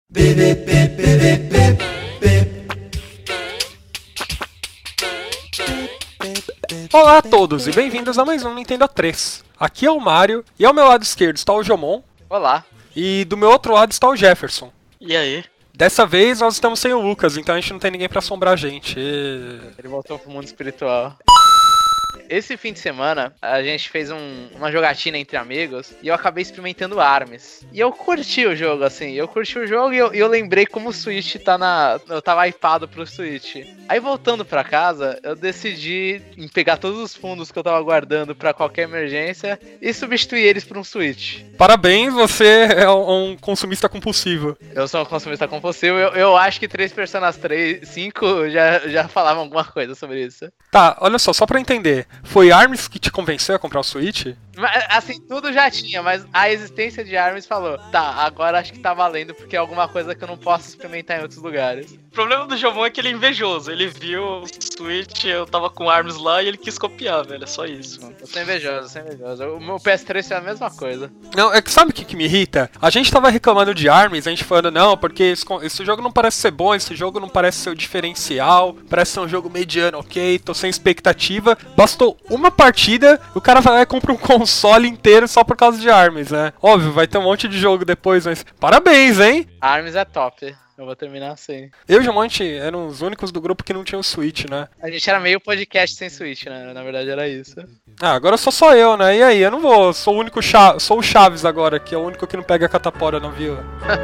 Olá a todos e bem-vindos a mais um Nintendo 3. Aqui é o Mario e ao meu lado esquerdo está o Jomon. Olá. E do meu outro lado está o Jefferson. E aí? Dessa vez nós estamos sem o Lucas, então a gente não tem ninguém pra assombrar a gente. Ele voltou pro mundo espiritual. Esse fim de semana, a gente fez uma jogatina entre amigos e eu acabei experimentando ARMS. E eu curti o jogo, assim. E eu lembrei como o Switch eu tava hypado pro Switch. Aí voltando pra casa, eu decidi em pegar todos os fundos que eu tava guardando pra qualquer emergência e substituir eles por um Switch. Parabéns, você é um consumista compulsivo. Eu sou um consumista compulsivo. Eu acho que 3 Personas 5 já falavam alguma coisa sobre isso. Tá, olha só pra entender. Foi ARMS que te convenceu a comprar o Switch? Assim, tudo já tinha, mas a existência de ARMS falou, tá, agora acho que tá valendo, porque é alguma coisa que eu não posso experimentar em outros lugares. O problema do Jomon é que ele é invejoso. Ele viu o Switch, eu tava com ARMS lá e ele quis copiar, velho. É só isso, mano. Eu sou invejoso. O meu PS3 foi a mesma coisa. Não, é que sabe o que me irrita? A gente tava reclamando de ARMS, a gente falando, não, porque esse jogo não parece ser bom, esse jogo não parece ser o diferencial, parece ser um jogo mediano, ok, tô sem expectativa. Bastou uma partida, o cara vai lá e compra um console inteiro só por causa de ARMS, né? Óbvio, vai ter um monte de jogo depois, mas parabéns, hein? ARMS é top. Eu vou terminar assim. Eu e o Monte eram os únicos do grupo que não tinham Switch, né? A gente era meio podcast sem Switch, né? Na verdade era isso. Ah, agora sou só eu, né? E aí, eu não vou, sou o único sou o Chaves agora, que é o único que não pega a catapora na vila.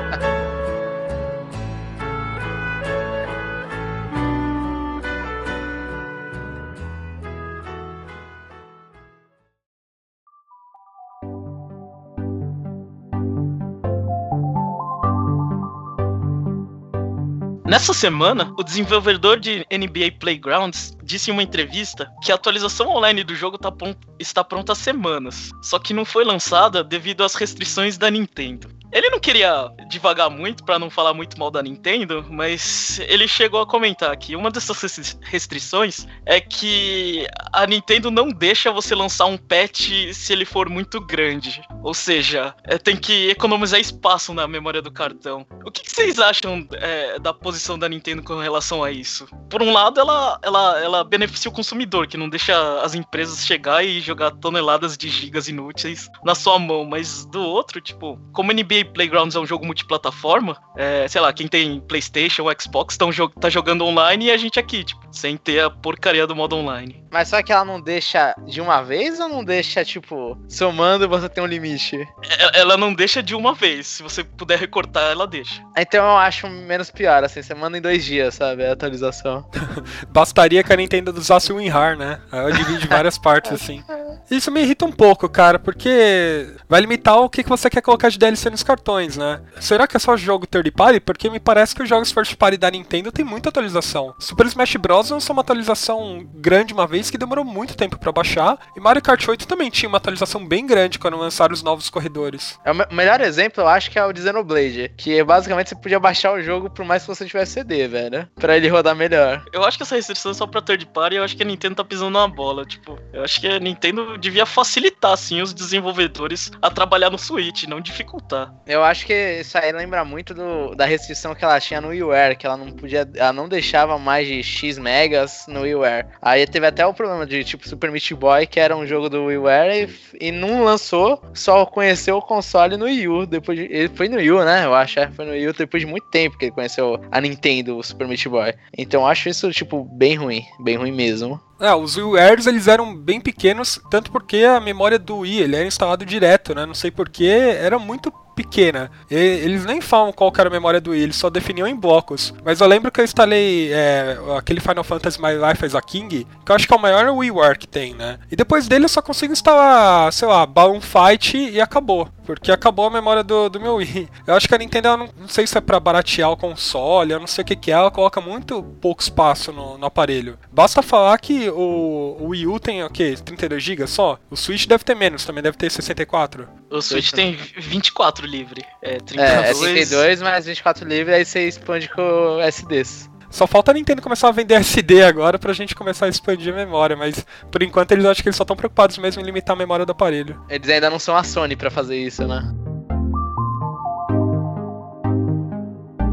Nessa semana, o desenvolvedor de NBA Playgrounds disse em uma entrevista que a atualização online do jogo está pronta há semanas, só que não foi lançada devido às restrições da Nintendo. Ele não queria divagar muito pra não falar muito mal da Nintendo, mas ele chegou a comentar que uma dessas restrições é que a Nintendo não deixa você lançar um patch se ele for muito grande. Ou seja, tem que economizar espaço na memória do cartão. O que vocês acham da posição da Nintendo com relação a isso? Por um lado, ela beneficia o consumidor, que não deixa as empresas chegar e jogar toneladas de gigas inúteis na sua mão, mas do outro, tipo, como NBA Playgrounds é um jogo multiplataforma, sei lá, quem tem PlayStation ou Xbox tá jogando online e a gente aqui, tipo, sem ter a porcaria do modo online. Mas só que ela não deixa de uma vez ou não deixa, tipo, somando você tem um limite? Ela não deixa de uma vez, se você puder recortar, ela deixa. Então eu acho menos pior, assim, você manda em 2 dias, sabe, a atualização. Bastaria que a Nintendo usasse o WinRAR, né? Aí eu divido em várias partes, assim. Isso me irrita um pouco, cara, porque vai limitar o que você quer colocar de DLC nos cartões, né? Será que é só jogo third party? Porque me parece que os jogos first party da Nintendo tem muita atualização. Super Smash Bros. Lançou uma atualização grande uma vez que demorou muito tempo pra baixar, e Mario Kart 8 também tinha uma atualização bem grande quando lançaram os novos corredores. O melhor exemplo, eu acho que é o de Xenoblade, que basicamente você podia baixar o jogo por mais que você tivesse CD, velho, pra ele rodar melhor. Eu acho que essa restrição é só pra third party e eu acho que a Nintendo tá pisando na bola, tipo, eu acho que a Nintendo devia facilitar, assim, os desenvolvedores a trabalhar no Switch, não dificultar. Eu acho que isso aí lembra muito da restrição que ela tinha no WiiWare, que ela não deixava mais de X megas no WiiWare. Aí teve até o problema de, tipo, Super Meat Boy, que era um jogo do WiiWare e não lançou, só conheceu o console no Wii U, ele foi no Wii U, né, eu acho, foi no Wii U depois de muito tempo que ele conheceu a Nintendo, o Super Meat Boy. Então eu acho isso, tipo, bem ruim mesmo. Os WiiWares, eles eram bem pequenos, tanto porque a memória do Wii, ele era instalado direto, né, não sei porquê, era muito pequena. Eles nem falam qual que era a memória do Wii, eles só definiam em blocos. Mas eu lembro que eu instalei aquele Final Fantasy My Life as a King, que eu acho que é o maior WiiWare que tem, né? E depois dele eu só consigo instalar, sei lá, Balloon Fight e acabou. Porque acabou a memória do meu Wii. Eu acho que a Nintendo, ela não sei se é pra baratear o console, eu não sei o que é, ela coloca muito pouco espaço no aparelho. Basta falar que o Wii U tem, o quê? 32 GB só? O Switch deve ter menos, também deve ter 64. O Switch tem 24 livre. 32. 32 mais 24 livre, aí você expande com SDs. Só falta a Nintendo começar a vender SD agora pra gente começar a expandir a memória, mas por enquanto eles acham que eles só estão preocupados mesmo em limitar a memória do aparelho. Eles ainda não são a Sony pra fazer isso, né?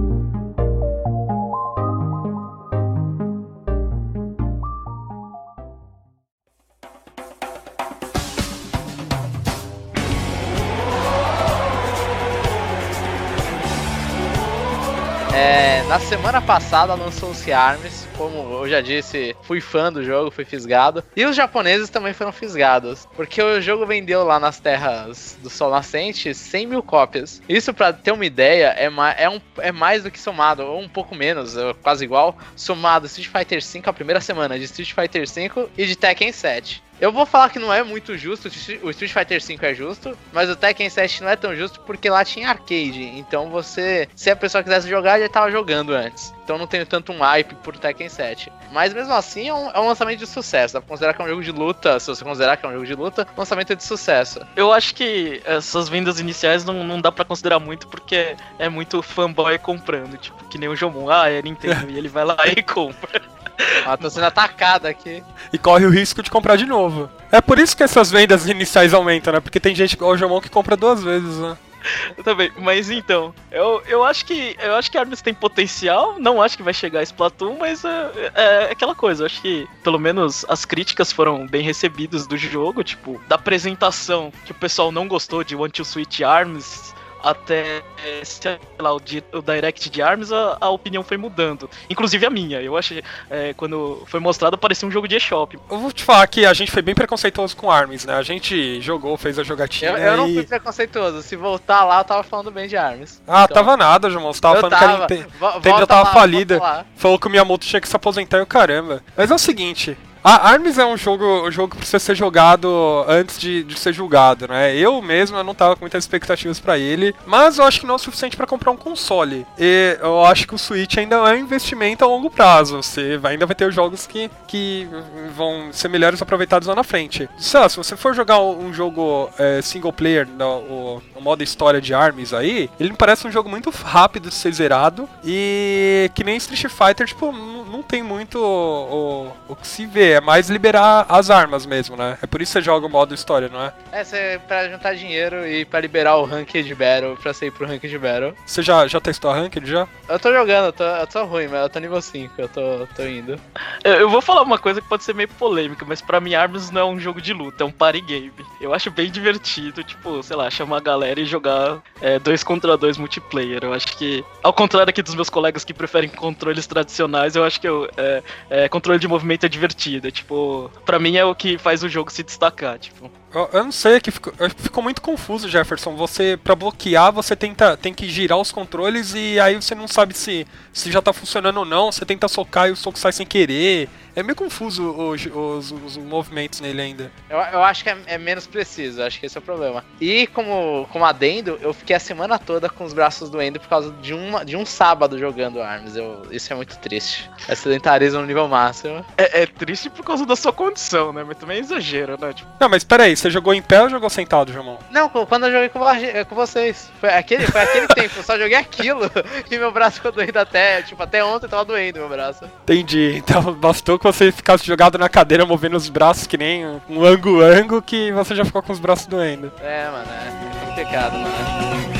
Na semana passada lançou-se ARMS, como eu já disse, fui fã do jogo, fui fisgado. E os japoneses também foram fisgados, porque o jogo vendeu lá nas terras do Sol Nascente 100 mil cópias. Isso, pra ter uma ideia, é mais do que somado, ou um pouco menos, quase igual, somado Street Fighter V a primeira semana de Street Fighter V e de Tekken 7. Eu vou falar que não é muito justo, o Street Fighter V é justo, mas o Tekken 7 não é tão justo porque lá tinha arcade, então se a pessoa quisesse jogar, já tava jogando antes. Então não tenho tanto um hype por Tekken 7. Mas mesmo assim é um lançamento de sucesso, dá pra considerar que é um jogo de luta, se você considerar que é um jogo de luta, lançamento é de sucesso. Eu acho que essas vendas iniciais não dá pra considerar muito porque é muito fanboy comprando, tipo, que nem o Jomon, é Nintendo, e ele vai lá e compra. Tô sendo atacada aqui. E corre o risco de comprar de novo. É por isso que essas vendas iniciais aumentam, né? Porque tem gente igual o Jomon que compra 2 vezes, né? Também, mas então, eu acho que ARMS tem potencial, não acho que vai chegar a Splatoon, mas é aquela coisa, eu acho que pelo menos as críticas foram bem recebidas do jogo, tipo, da apresentação que o pessoal não gostou de One to Switch ARMS, até, sei lá, o Direct de ARMS, a opinião foi mudando. Inclusive a minha. Eu achei, quando foi mostrado, parecia um jogo de eShop. Eu vou te falar que a gente foi bem preconceituoso com ARMS, né? A gente jogou, fez a jogatina eu não fui preconceituoso. Se voltar lá, eu tava falando bem de ARMS. Então... tava nada, João. Você tava falando que a Nintendo já tava falida. Falou que o Miyamoto tinha que se aposentar e o caramba. Mas é o seguinte... ARMS é um jogo que precisa ser jogado antes de ser julgado, né? Eu não tava com muitas expectativas pra ele, mas eu acho que não é o suficiente pra comprar um console. E eu acho que o Switch ainda é um investimento a longo prazo. Você ainda vai ter jogos que vão ser melhores aproveitados lá na frente. Sei lá, se você for jogar um jogo single player, o modo história de ARMS aí, ele me parece um jogo muito rápido de ser zerado e que nem Street Fighter, tipo, não tem muito o que se vê. É mais liberar as armas mesmo, né? É por isso que você joga o modo história, não é? Pra juntar dinheiro e pra liberar o Ranked Battle, pra sair pro Ranked Battle. Você já testou a Ranked já? Eu tô jogando, eu tô ruim, mas eu tô nível 5, eu tô indo. Eu vou falar uma coisa que pode ser meio polêmica, mas pra mim ARMS não é um jogo de luta, é um party game. Eu acho bem divertido, tipo, sei lá, chamar a galera e jogar 2 contra 2 multiplayer. Eu acho que, ao contrário aqui dos meus colegas que preferem controles tradicionais, eu acho que controle de movimento é divertido. Tipo, pra mim é o que faz o jogo se destacar, tipo. Eu não sei, que ficou muito confuso, Jefferson. Pra bloquear, você tem que girar os controles e aí você não sabe se já tá funcionando ou não. Você tenta socar e o soco sai sem querer. É meio confuso os movimentos nele ainda. Eu acho que é menos preciso, acho que esse é o problema. E como adendo, eu fiquei a semana toda com os braços doendo por causa de um sábado jogando ARMS. Isso é muito triste. É sedentarismo no nível máximo. É triste por causa da sua condição, né? Mas também é exagero, né? Tipo... Não, mas peraí, você jogou em pé ou jogou sentado, Jamon? Não, quando eu joguei com vocês. Foi aquele tempo, eu só joguei aquilo e meu braço ficou doendo até ontem tava doendo meu braço. Entendi, então bastou que você ficasse jogado na cadeira movendo os braços que nem um ango-ango que você já ficou com os braços doendo. Mano, é complicado, mano.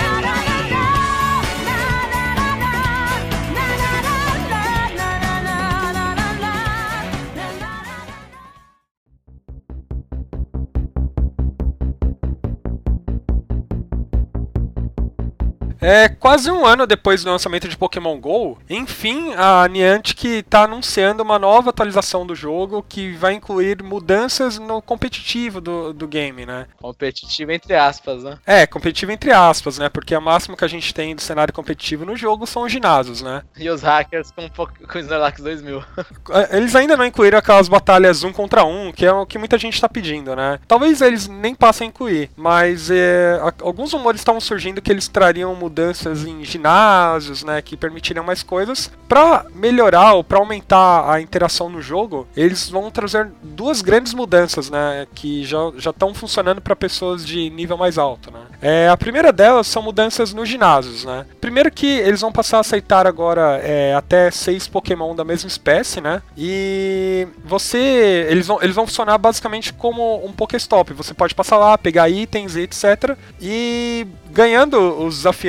Quase um ano depois do lançamento de Pokémon GO, enfim, a Niantic tá anunciando uma nova atualização do jogo que vai incluir mudanças no competitivo do game, né? Competitivo entre aspas, né? Competitivo entre aspas, né? Porque a máxima que a gente tem do cenário competitivo no jogo são os ginásios, né? E os hackers com o Snorlax 2000. Eles ainda não incluíram aquelas batalhas 1 contra 1, que é o que muita gente tá pedindo, né? Talvez eles nem passem a incluir, mas alguns rumores estavam surgindo que eles trariam mudanças em ginásios, né, que permitiriam mais coisas. Pra melhorar ou pra aumentar a interação no jogo, eles vão trazer 2 grandes mudanças, né, que já estão funcionando para pessoas de nível mais alto, né. A primeira delas são mudanças nos ginásios, né. Primeiro que eles vão passar a aceitar agora até 6 Pokémon da mesma espécie, né, e eles vão funcionar basicamente como um Pokéstop. Você pode passar lá, pegar itens, etc. E ganhando os desafiantes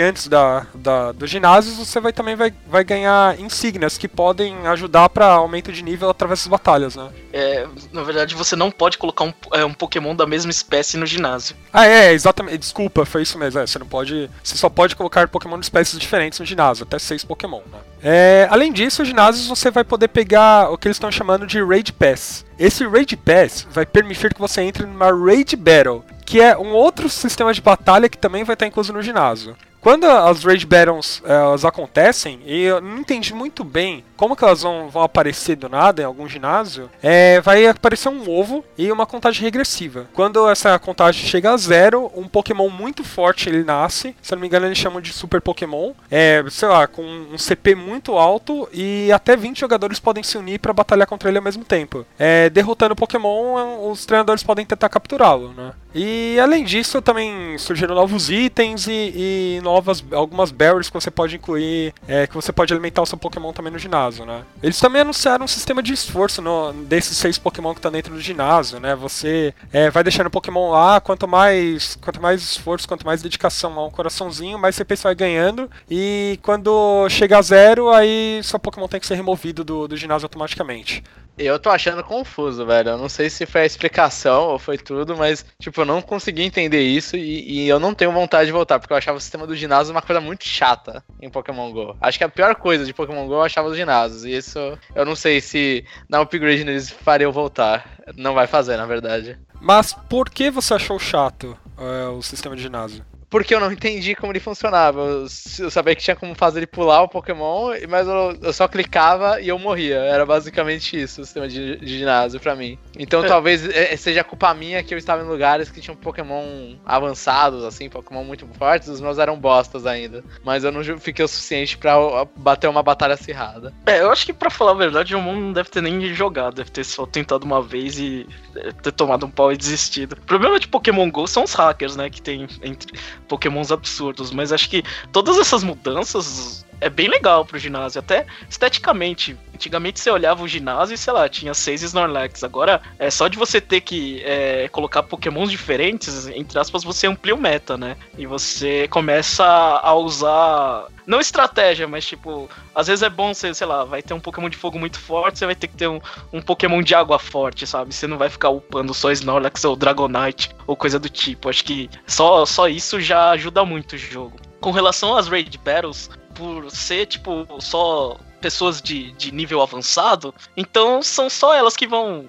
integrantes dos ginásios, você também vai ganhar insígnias que podem ajudar para aumento de nível através das batalhas, né? Na verdade, você não pode colocar um Pokémon da mesma espécie no ginásio. Exatamente. Desculpa, foi isso mesmo. Você só pode colocar Pokémon de espécies diferentes no ginásio, até 6 Pokémon, né? Além disso, os ginásios você vai poder pegar o que eles estão chamando de Raid Pass. Esse Raid Pass vai permitir que você entre numa Raid Battle, que é um outro sistema de batalha que também vai estar incluso no ginásio. Quando as Raid Battles elas acontecem, e eu não entendi muito bem como que elas vão aparecer do nada em algum ginásio, vai aparecer um ovo e uma contagem regressiva. Quando essa contagem chega a 0, um Pokémon muito forte ele nasce, se eu não me engano eles chamam de Super Pokémon, sei lá, com um CP muito alto e até 20 jogadores podem se unir para batalhar contra ele ao mesmo tempo. Derrotando o Pokémon, os treinadores podem tentar capturá-lo, né? E além disso também surgiram novos itens e algumas berries que você pode incluir, que você pode alimentar o seu Pokémon também no ginásio, né? Eles também anunciaram um sistema de esforço desses 6 Pokémon que estão dentro do ginásio, né? Você vai deixando o Pokémon lá, quanto mais esforço, quanto mais dedicação a um coraçãozinho, mais CP você vai ganhando, e quando chega a 0, aí seu Pokémon tem que ser removido do ginásio automaticamente. Eu tô achando confuso, velho. Eu não sei se foi a explicação ou foi tudo, mas, tipo, eu não consegui entender isso e eu não tenho vontade de voltar, porque eu achava o sistema do ginásio uma coisa muito chata em Pokémon GO. Acho que a pior coisa de Pokémon GO eu achava os ginásios, e isso eu não sei se na upgrade eles fariam voltar. Não vai fazer, na verdade. Mas por que você achou chato o sistema de ginásio? Porque eu não entendi como ele funcionava. Eu sabia que tinha como fazer ele pular o Pokémon, mas eu só clicava e eu morria. Era basicamente isso o sistema de ginásio pra mim. Então talvez seja culpa minha que eu estava em lugares que tinham Pokémon avançados, assim, Pokémon muito fortes. Os meus eram bostas ainda. Mas eu não fiquei o suficiente pra bater uma batalha acirrada. Eu acho que pra falar a verdade, o mundo não deve ter nem jogado. Deve ter só tentado uma vez e ter tomado um pau e desistido. O problema de Pokémon GO são os hackers, né, que tem entre Pokémons absurdos, mas acho que todas essas mudanças é bem legal pro ginásio, até esteticamente. Antigamente você olhava o ginásio e, sei lá, tinha 6 Snorlax. Agora, só de você ter que colocar Pokémons diferentes, entre aspas, você amplia o meta, né? E você começa a usar, não estratégia, mas tipo, às vezes é bom você, sei lá, vai ter um Pokémon de fogo muito forte, você vai ter que ter um Pokémon de água forte, sabe? Você não vai ficar upando só Snorlax ou Dragonite ou coisa do tipo. Acho que só isso já ajuda muito o jogo. Com relação às Raid Battles, por ser, tipo, só pessoas de nível avançado, então são só elas que vão...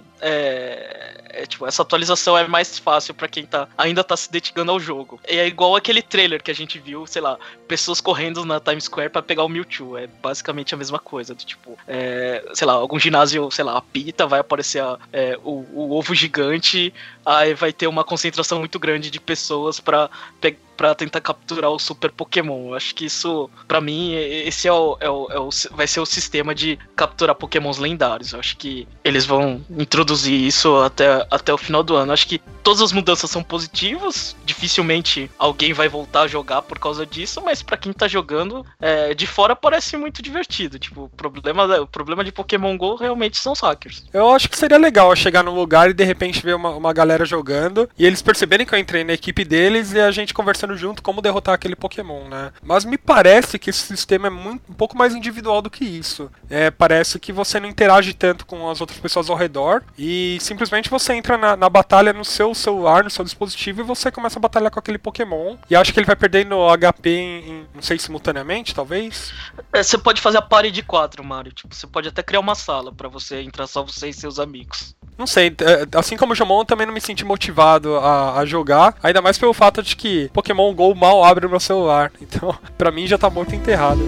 tipo, essa atualização é mais fácil pra quem ainda tá se dedicando ao jogo. É igual aquele trailer que a gente viu, sei lá, pessoas correndo na Times Square pra pegar o Mewtwo. É basicamente a mesma coisa. Tipo, sei lá, algum ginásio, sei lá, apita, vai aparecer o ovo gigante, aí vai ter uma concentração muito grande de pessoas pra tentar capturar o Super Pokémon. Eu acho que isso, pra mim, esse vai ser o sistema de capturar Pokémons lendários. Eu acho que eles vão introduzir isso até o final do ano. Eu acho que todas as mudanças são positivas. Dificilmente alguém vai voltar a jogar por causa disso, mas pra quem tá jogando, de fora parece muito divertido. Tipo, o problema de Pokémon GO realmente são os hackers. Eu acho que seria legal chegar num lugar e de repente ver uma galera jogando e eles perceberem que eu entrei na equipe deles e a gente conversando junto como derrotar aquele Pokémon, né? Mas me parece que esse sistema é um pouco mais individual do que isso. Parece que você não interage tanto com as outras pessoas ao redor e simplesmente você entra na batalha no seu celular, no seu dispositivo, e você começa a batalhar com aquele Pokémon. E acho que ele vai perdendo HP não sei, simultaneamente, talvez? Você pode fazer a party de 4, Mario. Tipo, você pode até criar uma sala pra você entrar só você e seus amigos. Não sei, assim como o Jomon, eu também não me senti motivado a jogar, ainda mais pelo fato de que Pokémon GO mal abre o meu celular, então pra mim já tá muito enterrado.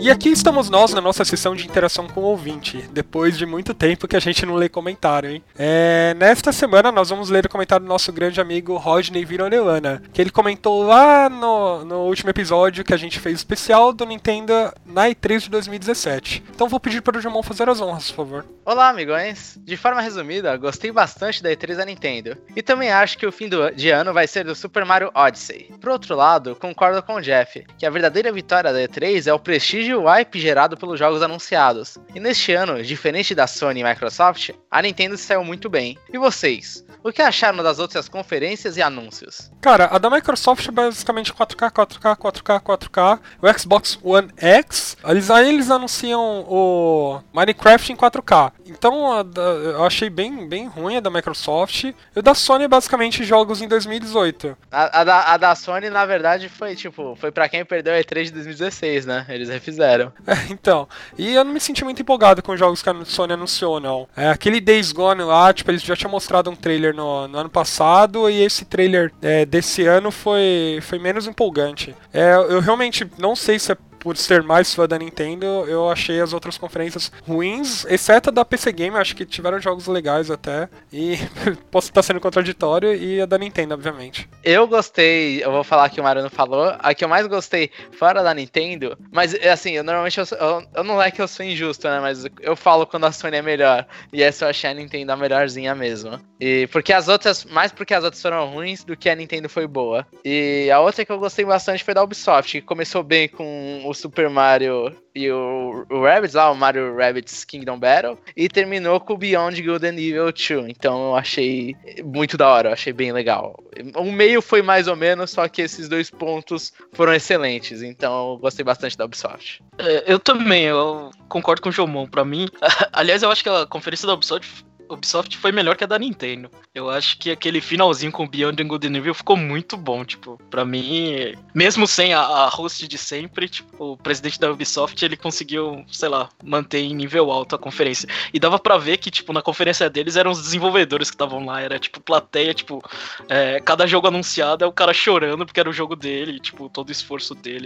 E aqui estamos nós na nossa sessão de interação com o ouvinte, depois de muito tempo que a gente não lê comentário, hein? Nesta semana nós vamos ler o comentário do nosso grande amigo Rodney Viroleuana, que ele comentou lá no último episódio que a gente fez especial do Nintendo na E3 de 2017. Então vou pedir para o João fazer as honras, por favor. Olá, amigões! De forma resumida, gostei bastante da E3 da Nintendo, e também acho que o fim de ano vai ser do Super Mario Odyssey. Por outro lado, concordo com o Jeff, que a verdadeira vitória da E3 é o prestígio e o hype gerado pelos jogos anunciados. E neste ano, diferente da Sony e Microsoft, a Nintendo se saiu muito bem. E vocês? O que acharam das outras conferências e anúncios? Cara, a da Microsoft é basicamente 4K, 4K, 4K, 4K. O Xbox One X, eles anunciam o Minecraft em 4K. Então eu achei bem ruim a da Microsoft. E o da Sony é basicamente jogos em 2018. A da Sony, na verdade, foi pra quem perdeu a E3 de 2016, né? Eles refizeram. Então, e eu não me senti muito empolgado com os jogos que a Sony anunciou, não. Aquele Days Gone lá, tipo, eles já tinham mostrado um trailer no ano passado, e esse trailer desse ano foi menos empolgante. Eu realmente não sei se é por ser mais fã da Nintendo, eu achei as outras conferências ruins, exceto a da PC Game, acho que tiveram jogos legais até, e posso estar sendo contraditório, e a da Nintendo, obviamente. Eu gostei, eu vou falar que o Mariano falou, a que eu mais gostei fora da Nintendo, mas assim, normalmente eu não é que eu sou injusto, né, mas eu falo quando a Sony é melhor, e essa eu achei a Nintendo a melhorzinha mesmo. E porque as outras foram ruins do que a Nintendo foi boa. E a outra que eu gostei bastante foi da Ubisoft, que começou bem com o Super Mario e o Rabbids lá, o Mario Rabbids Kingdom Battle, e terminou com o Beyond Good and Evil 2, então eu achei muito da hora, eu achei bem legal. O meio foi mais ou menos, só que esses dois pontos foram excelentes, então eu gostei bastante da Ubisoft. Eu também, eu concordo com o Jomon, pra mim, aliás eu acho que a conferência da Ubisoft foi melhor que a da Nintendo. Eu acho que aquele finalzinho com Beyond Good and Evil ficou muito bom, tipo, pra mim, mesmo sem a host de sempre, tipo, o presidente da Ubisoft, ele conseguiu, sei lá, manter em nível alto a conferência. E dava pra ver que, tipo, na conferência deles eram os desenvolvedores que estavam lá, era, tipo, plateia, tipo, cada jogo anunciado é o cara chorando porque era o jogo dele, tipo, todo o esforço dele.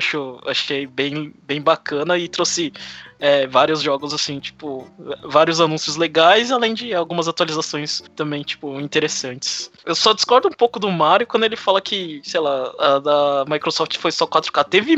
Achei bem bacana e trouxe vários jogos, assim, tipo, vários anúncios legais, além de algumas atualizações também, tipo, interessantes. Eu só discordo um pouco do Mario quando ele fala que, sei lá, a da Microsoft foi só 4K. Teve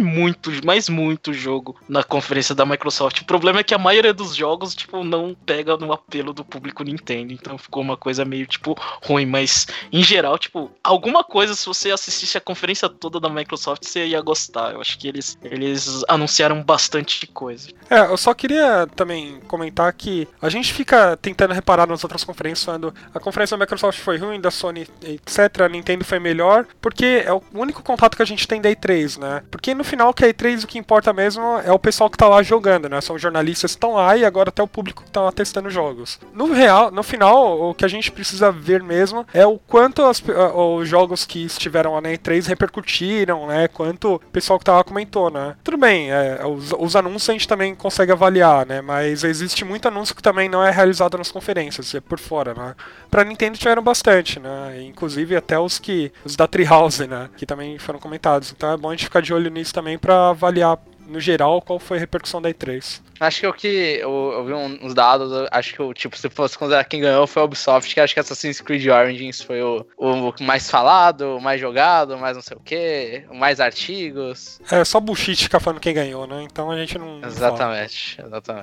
muito jogo na conferência da Microsoft. O problema é que a maioria dos jogos, tipo, não pega no apelo do público Nintendo, então ficou uma coisa meio, tipo, ruim, mas, em geral, tipo, alguma coisa, se você assistisse a conferência toda da Microsoft, você ia gostar. Eu acho que eles anunciaram bastante coisa. Eu só queria também comentar que a gente fica tentando reparar nas outras conferências, falando a conferência da Microsoft foi ruim, da Sony, etc, a Nintendo foi melhor, porque é o único contato que a gente tem da E3, né? Porque no final, que a E3, o que importa mesmo é o pessoal que tá lá jogando, né? São jornalistas que estão lá e agora até o público que tá lá testando jogos. No final, o que a gente precisa ver mesmo é o quanto os jogos que estiveram lá na E3 repercutiram, né? Quanto o pessoal que tá lá comentou, né? Tudo bem, os anúncios a gente também consegue avaliar, né? Mas existe muito anúncio que também não é realizado nas conferências, é por fora, né? Pra Nintendo tiveram bastante, né? Inclusive até os da Treehouse, né? Que também foram comentados. Então é bom a gente ficar de olho nisso também pra avaliar, no geral, qual foi a repercussão da E3. Acho que eu vi uns dados, acho que tipo, se fosse considerar quem ganhou foi a Ubisoft, que acho que Assassin's Creed Origins foi o mais falado, o mais jogado, o mais não sei o que, o mais artigos. Só bullshit ficar falando quem ganhou, né? Então a gente não Exatamente.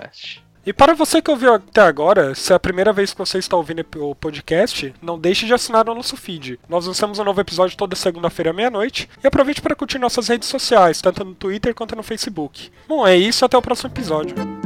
E para você que ouviu até agora, se é a primeira vez que você está ouvindo o podcast, não deixe de assinar o nosso feed. Nós lançamos um novo episódio toda segunda-feira à meia-noite, e aproveite para curtir nossas redes sociais, tanto no Twitter quanto no Facebook. Bom, é isso, até o próximo episódio.